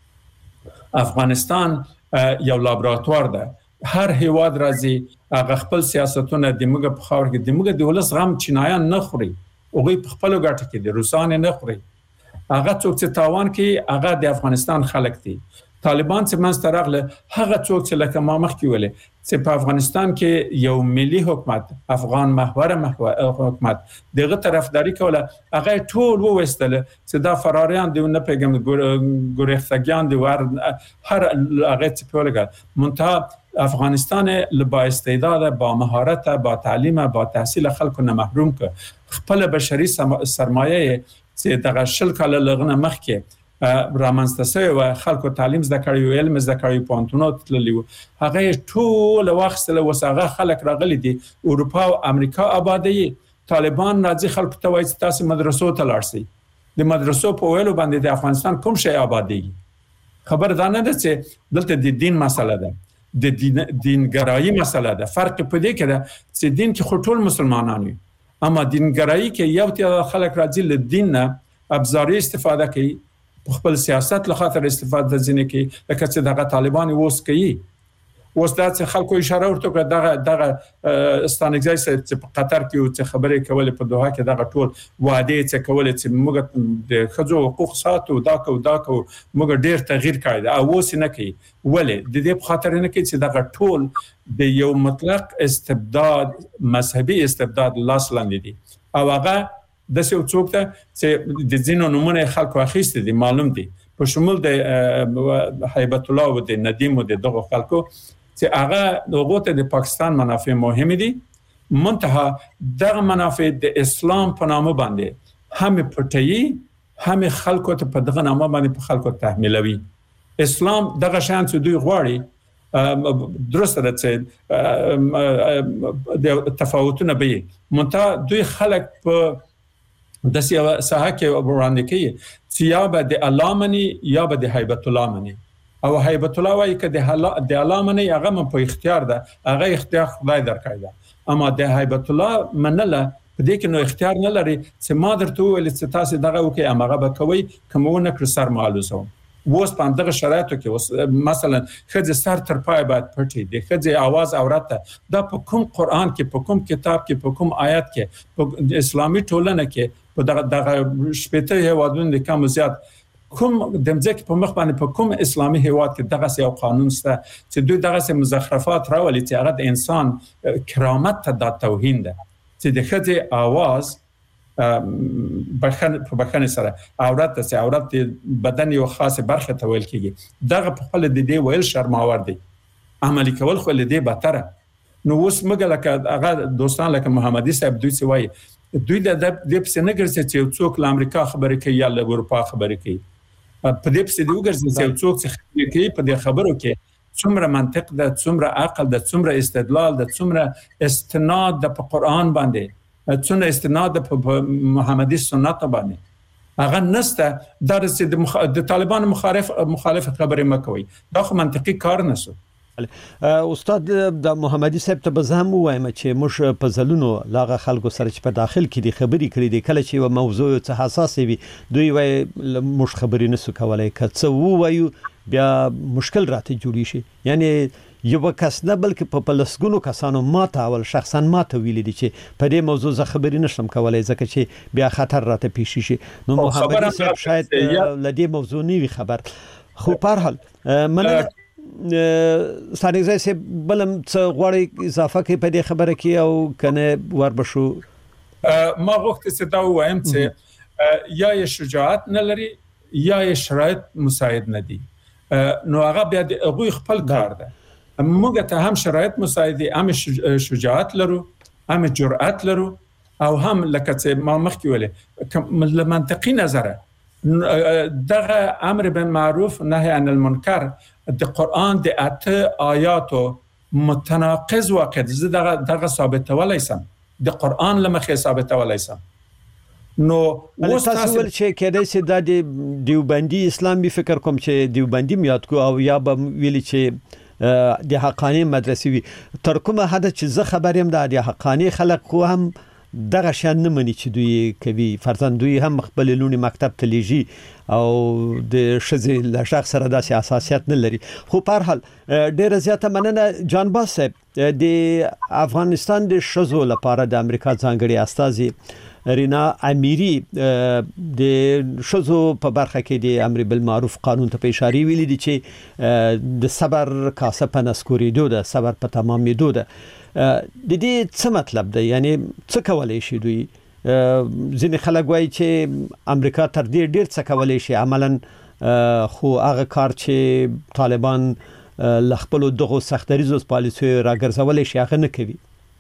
افغانستان یو لابراتوار ده هر هیواد راځي هغه خپل سیاستونه د موږ په خاور کې د موږ د ولس غم چینایان نه خوري هغه په خپل ګټه کې د روسان نه خوري هغه څوک چې تاوان کوي هغه د افغانستان خلک دي طالبان چې منځ ته راغله هغه څوک چې لکه ما مخکې ویلې چې په افغانستان کې یو ملي حکومت افغان محور حکومت دغه طرفداري کوله هغه ټول ووستله چې دا فراریان دی نه پیغام ګورختګیان دی ور هر هغه چې په لګا منتها افغانستان با استعداد با مهارت با تعلیم با تحصیل خلکو نه محروم ک خپل بشري سرمایه چې دغه شل کال لغنه مخکې رامنځته شوی و خلکو تعلیم زده کړی او علم زده کړی پوهنتونو تللی و هغه ټول وخت له وسغه خلک راغلي دي اروپا او امریکا آبادی طالبان راځي خلکو ته وایي تاسو مدرسو ته لاړ شئ د مدرسو په ویلو باندې د افغانستان کوم شی آبادی خبر دا نه ده چې دلته د دین مسله ده د دینګرایي مسله ده فرق په دې کې ده چې دین کې ټول مسلمانان وي اما دینګرایي کې یو ته خلک راځي له دین نه ابزاري استفاده کوي خپل سیاست له خاطر استفاده ځنه کوي لکه چې دغه طالبان ووس کوي اوس دا چې خلکو اشاره ورته کړه دغه ستانګځای چې په قطر کې چې خبرې کولې په دوحه کې دغه ټول وعده چې کولې چې موږ د خځو حقوق ساتو دا کو موږ ډیر تغییر کړی او اوس نه کوي ولې د دې په خاطر نه کوي چې دغه ټول د یو مطلق استبداد مذهبي استبداد لاس لاندې دي او هغه د څو څوک ته چې د ځینو نمونه خلکو اخیسته دي معلوم دي په شمول د هیبت الله او د ندیم او دغه خلکو چې هغه دغه ته د پاکستان منافع مهم دي منتها دغه منافع د اسلام په نامه باندې هم پټي هم خلکو ته په دغه نامه باندې په خلکو تحمیلوي اسلام دغه شان چې دوی غواړي درسته ده چې د تفاوتونه به منتها دوی خلک په د سیاحه کې وړاندې کوي چې یا به د الله مني یا به د هیبت الله مني او هیبت الله وايي چې د الله مني هغه په اختیار ده هغه اختیار خدای درکړی ده اما د هیبت الله منله په دې کې نو اختیار نه لري چې ما درته ویل چې تاسو دغه وکي هغه به کوي کومونه کړ سر معلومه ووس په دغه شرایطو کې مثلا خځه سر تر پای باید پټي د خځه आवाज اورته دا په کوم قران کې په کوم کتاب کې په کوم آیات کې په اسلامي ټولنه کې په دغه شپته هیوادونو د کم زیات کوم دمځکه په مخ باندې په کوم اسلامي هیواد کې دغه یو قانون شته چې دوی دغه مزخرفات راولي چې هغه د انسان کرامت ته د توهین ده چې د خځه आवाज بخنه سره عورت ته عورت بدن یو خاصه برخه ته ویل کیږي دغه په خپل د دې ویل شرماور دي عملي کول خو له دې بهتره نو اوس موږ لکه هغه دوستان لکه محمدي صاحب دوی څه وایي دوی د دې په څنګه ګرځي چې څوک له امریکا خبرې کوي یا له اروپا خبرې کوي په دې په دې وګرځي چې څوک خبرې کوي په دې خبرو کې څومره منطق ده څومره عقل ده څومره استدلال ده څومره استناد ده په قران باندې څونه استناد په محمدي سنت باندې هغه نسته درسه د طالبان مخالف خبرې مکوي دا خو منطقي کار نه سو استاد د محمدي صاحب ته بزهم وایم چې موږ په زلونو لاغه خلکو سره چې په داخل کې دي خبرې کړې دي کله چې موضوع څه حساس وي دوی وای موږ خبرې نسو کولای کڅ وایو بیا مشکل راته جوړی شي یعنی یو کس نه بلکې په پلسګونو کسانو ماته اول شخصا ماته ویل دي چې په دې موضوع زه خبرې نشم کولای ځکه چې بیا خطر راته پیښ شي نو محمدي صاحب شاید لدې موضوع نیوي خبر خو په هر حال مننه ستانګځای سه بلم څه غوړی اضافه کې په دې خبره کې او کنه وربشو ما وخت څه دا وایم چې یا شجاعت نه لري یا شرایط مساعد نه دي نو هغه بیا د غوی خپل کار ده موږ ته هم شرایط مساعد دي هم شجاعت لرو هم جرأت لرو او هم لکه چې ما مخکې ویل له منطقي نظره دغه امر بالمعروف نهي عن المنکر د قران د اته آیاتو متناقض واقع زه دغه ثابتولای سم د قران لمخه ثابتولای سم نو تاسو ول چې کېدای شي د دیوبندي اسلامي فکر کوم چې دیوبندي میاد کو او یا به ویل چې د حقانی مدرسې وي تر کومه حد چې زه خبرم د حقانی خلک خو هم دغه شان نه مني چې دوی کوي فرضاً دوی هم خپل لونی مکتب ته لیږي او د شذې له شخص سره داسې اساسیت نه لري خو په هر حال ډېر زیاته مننه جان باس صاحب د افغانستان د شذو لپاره د امریکا ځانګړي استازي رینا امیری د شذو په برخه کې د امر بالمعروف قانون ته اشاره ویلي دي چې د صبر کاسه په نسکوریدو ده صبر په تمامېدو ده د دې څه مطلب دی یعنی څه کولای شي دوی ځینې خلک وایي چې امریکا تر دې ډیر څه کولای شي عملاً خو هغه کار چې طالبان لخپلو دغه سختریزو پالیسي راګرځولای شي هغه نه کوي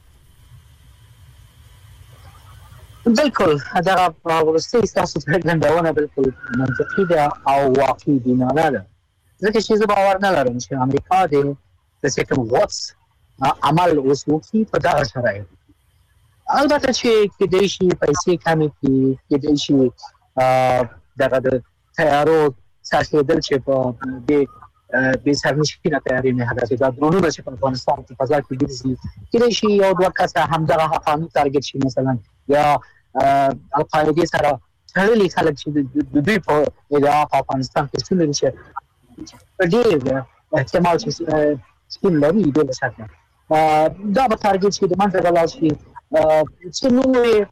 بالکل دا ورسته تاسو څرګندونه بالکل منطقي ده او واقعي بینانه ده ځکه چې زه باور نه لرم چې امریکا د څه غوڅ عمل وسوي په دغه شرایط البته چې کېدای شي پیسې کمې کېدای شي دغه د تیارو سرخېدل چې په دې به سرنشینه تیاری نه هدف دا درونو چې په افغانستان کې فضا کې ګرځي کېدای شي یو دوه کسه هم دغه حقاني تارګت شي مثلا یا القاعده سره تړلي خلک چې د دوی په ادعا په افغانستان کې څنګه شي په دې احتمال چې سپین لري د شکل دا به تارګت شي د منځ غلا شي چې نو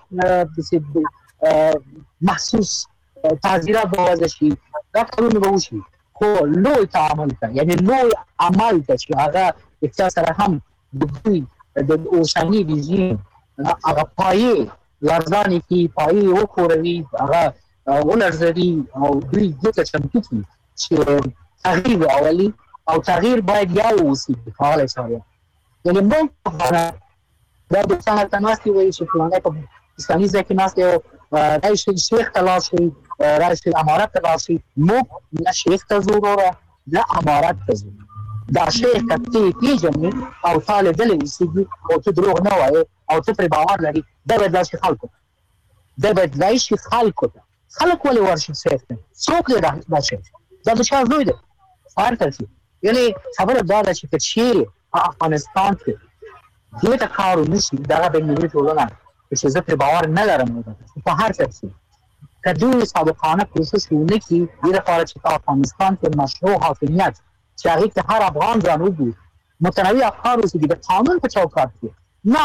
محسوس تعزیرات به وضع شي دا کارونه به وشي خو لوی تعامل ته یعنی لوی عمل ته چې هغه اقتصاد سره هم د دوی د اوسنی رژیم هغه پایې لارځانې کې پایې وکوروي هغه ولرزوي او دوی دغه چمتو کړي چې تغییر راولي او تغییر باید یو اوسي په حال سره یعنی موږ دا د څنګه تناسي وایي چې پلانې په اسلامي ځکه ناسته رئیس شیخ تلاشي رئیس امارات تلاشي موږ نه شیخ ته ضروره نه امارات ته ضروره دا شیخ ته پیژنې او طالب دلې سيږي او ته دروغ نه وایي او ته پر باور لري دا به داسې خلکو دا به داسې خلکو خلک ولې ورشي شیخ ته څوک دې دا شیخ دا د چا زوی دی فارته یعنی خبره دا ده چې چې افغانستان کې دې ته کار ونشي دا به ملي ټولنه چې زه پر باور نه لرم په هر څه کدوې سابقانه کوشش ونکړي د لپاره چې افغانستان کې مشروع حاکمیت چې هغه ته هر افغان ځان وګوري متنوع افکار اوسي د قانون په چوکاټ کې نه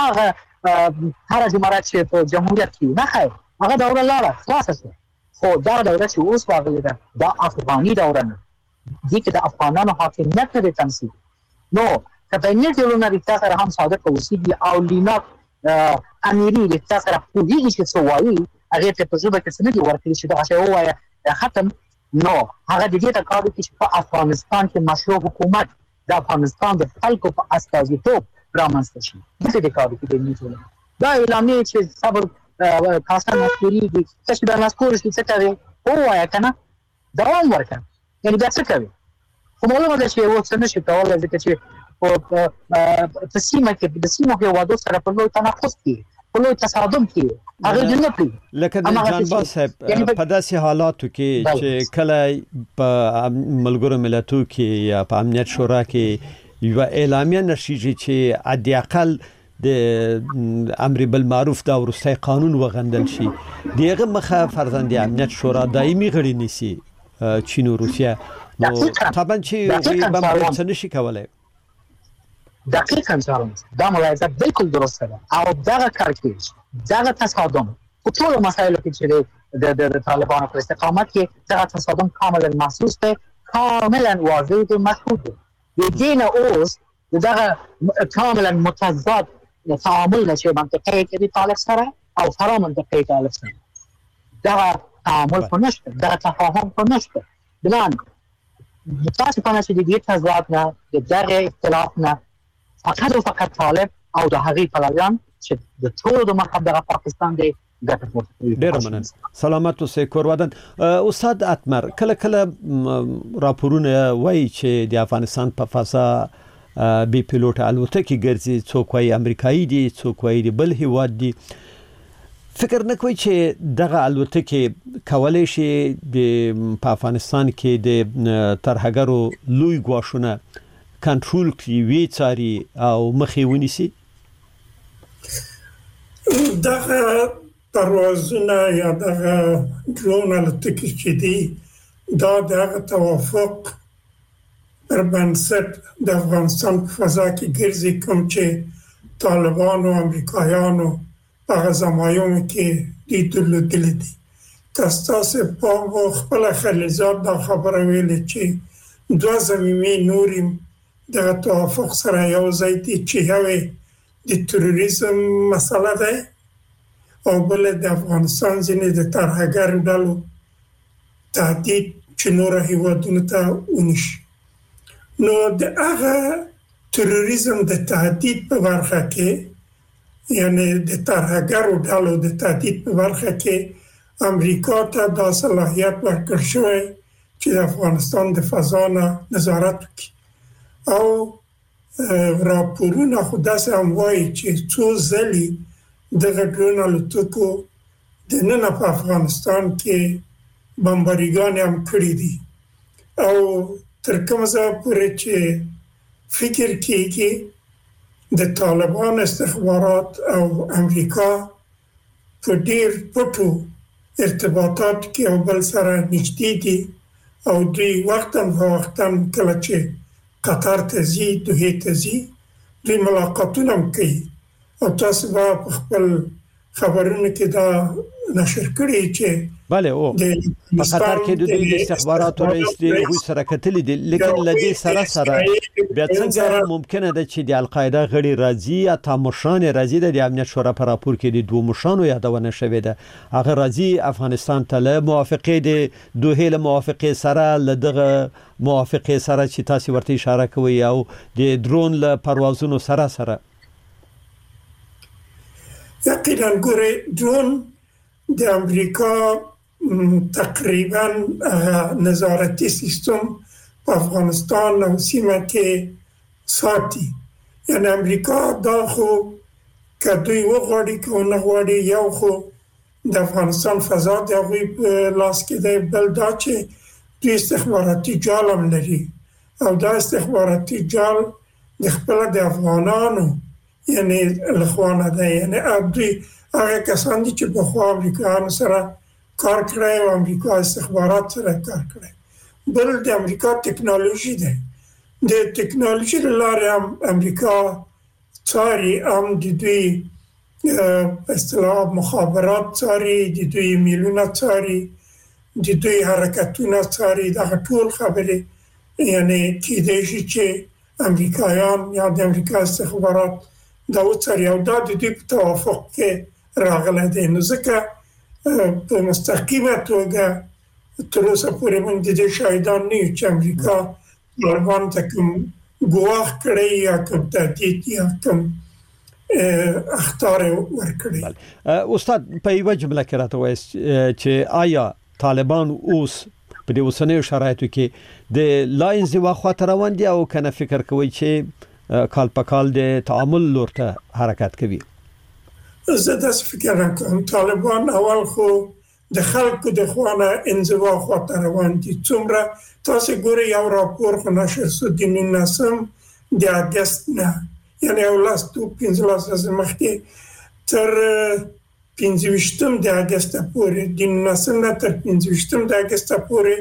هر جمهوریت چې په جمهوریت کې نه خیر هغه دوره لاړه خلاصه شوه خو دا دوره چې اوس راغلې ده دا افغاني دوره نه دي چې د افغانانو حاکمیت نه تمثيل نو کله نه ټولنه د تاسو هم صادق اوسي او لینا امیری د تاسو راپوهیږي چې څه وایي هغه ته په ژبه کې څه نه دی ورکړي چې دا څه وایي ختم نو هغه د دې ته کار کوي چې په افغانستان کې مشروع حکومت د افغانستان د خلکو په استازیتوب رامنځته شي دغه کار کوي د نیټو دا اعلامیه چې صبر کاسه مسؤلیت دي چې دا ناسکور شي څه کوي او وایي کنه دوام ورکړي یعنی دا څه کوي کومه ولې چې یو څه نشي کولای ځکه چې په سیمه کې د سیمو کې وادو سره په لوی تناقض کې په لوی تصادم کې هغه نه کوي لکه د جان باس صاحب په داسې حالاتو کې چې کله په ملګرو ملتونو کې یا په امنیت شورا کې یو اعلامیه نشي چې عادي اقل د امر بالمعروف دا ورسته قانون وغندل شي دغه مخه فرزند امنیت شورا دایمي غړي نيسي چین او روسیا نو طبعا چې به څه نشي کولای دقیقاً دا ملاحظه بالکل درسته ده او دغه کار کوي دغه تصادم په ټول مسایلو کې چې د طالبانو په استقامت کې دغه تصادم کاملا محسوس ده کاملا واضح او مشهود ده د دین اوس دغه کاملا متضاد تعامل نشي منطقي کې د طالب سره او فرا منطقي طالب سره دغه تعامل په نشته دغه تفاهم په نشته بلان تاسو په نشي د دې تضاد نه دغه اختلاف نه فقط طالب او د هغې پلویان چې د ټولو د مخه د پاکستان دی ګټه پورته ډیر مننه سلامت اوسئ کورودن استاد اتمر کله راپورونه وایي چې د افغانستان په فضا بي پیلوټ الوتکې ګرځي، څوک وايي امریکایي دي، څوک وايي بل هیواد دي. فکر نه کوي چې دغه الوتکې کولای شي په افغانستان کې د ترهګرو لوی ګواښونه کنټرول کړي، وی څاري او مخې ونیسي؟ دغه پروازونه یا دغه ډرون الوتکې چې دي دا دغه توافق پر بنسټ د افغانستان په فضا کې ګرځي، کوم چې طالبان او امریکایانو هغه زمایونو کې دي درلودلې دي. تاسو په خپل خلیزات دا خبره ویلې چې دوه زمینې نوریم د توافق سره یو ځای دي چې یوه د تروریزم مسله ده او بل د افغانستان ځینې د ترهګرو ډلو تهدید چې نور هیوادونو ته ونشي. نو د هغه تروریزم د تهدید په برخه کې، یعنی د ترهګرو ډلو د تهدید په برخه کې امریکا ته دا صلاحیت ورکړل شوی چې د افغانستان د فضا نه نظارت وکړي. او راپورونه خو داسې هم وایي چې څو ځلې دغه ډرون الوتکو دننه په افغانستان کې بمباریګانې هم کړي دي. او تر کومه ځایه پورې چې فکر کېږي د طالبان استخبارات او امریکا په ډېر پټو ارتباطات کې او بل سره نږدې دي او دوی وختاً کله چې قطر ته ځي، دوحې ته ځي، دوی ملاقاتونه هم کوي. او تاسو به په خپل خبرونو کې دا نشر کړی چې بله او په قطر کې د دوی استخباراتو رئیس دی هغوی سره کتلي دي، لیکن لدې سره بیا څنګه ممکنه ده چې د القاعده غړي راځي یا تامرشان راځي د امنیت شورا په راپور کې د دوه مشانو یادونه شوې ده، هغه راځي افغانستان ته له موافقې د دوه له موافقې سره لدغه موافقې سره چې تاسو ورته اشاره کوي او د درون له پروازونو سره یقینا ګوره درون د امریکا تقریبا نظارتي سیستم په افغانستان او سیمه کې ساتي. یعنی امریکا دا خو کدوی وغواړي که نه غواړي یو خو د افغانستان فضا د هغوی په لاس کې دی، بل دا چې دوی استخباراتي جال هم لري او دا استخباراتي جال د خپل د افغانانو یعنی لخوانه ده. یعنی دوی هغه کسان دي چې په خوا امریکایانو سره کار کړی او امریکا استخبارات سره کار کړی. بل د امریکا ټکنالوژي ده، د ټکنالوژي له لارې هم امریکا څاري، هم د دوی په اصطلاح مخابرات څاري، د دوی ایمیلونه څاري، د دوی حرکتونه څاري. دغه ټول خبرې یعنی کېدای شي چې امریکایان یا د امریکا استخبارات دا وڅاري او دا د دوی په توافق کې راغلی دی. نو ځکه په مستقیمه توګه تر اوسه پورې موږ د دې شاهدان نه یو چې امریکا طالبان ته کوم ګواښ کړی یا کوم تهدید یا کوم اخطار ورکړی. استاد په یوه جمله کې راته وایاست چې آیا طالبان اوس په دې اوسنیو شرایطو کې د لا انزوا خواته روان دي او کنه فکر کوي چې کال په کال د تعامل لور ته حرکت کوي؟ زه داسې فکر نه کوم. طالبان اول خو د خلکو د خوانه انزوا خواته روان دي. څومره تاسو ګورئ یو راپور خو نشر شو د 19 د اگست نه، یعنی ولستو 15 ورځې مخکې تر 25 د اگست پورې، د 19 نه تر 25 د اگست پورې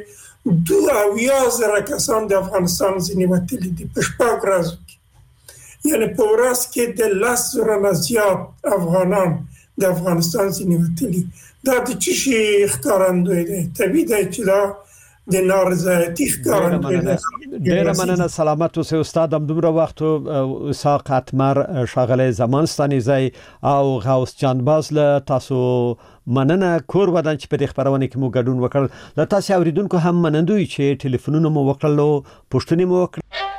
2,000 کسان د افغانستان ځینې وتلي دي په شپږ ورځو کې. یعنی په ورځ کې د 10,000 نه زیات افغانان د افغانستان ځینې وتلي. دا د چی شي ښکارندوی دی؟ طبیعي دی چې دا د نارضایتي ښکارندوی دی. ډیره مننه، سلامت اوسئ استاد. همدومره وخت اسحاق اتمر، ښاغلی زمان ستانیزی او غوث جانباز له تاسو مننه. کور ودان چې په دې خبرونه کې مو ګډون وکړ. له تاسو اوریدونکو هم منندوی چې ټلیفونونه مو وکړلو، پوښتنې مو وکړ.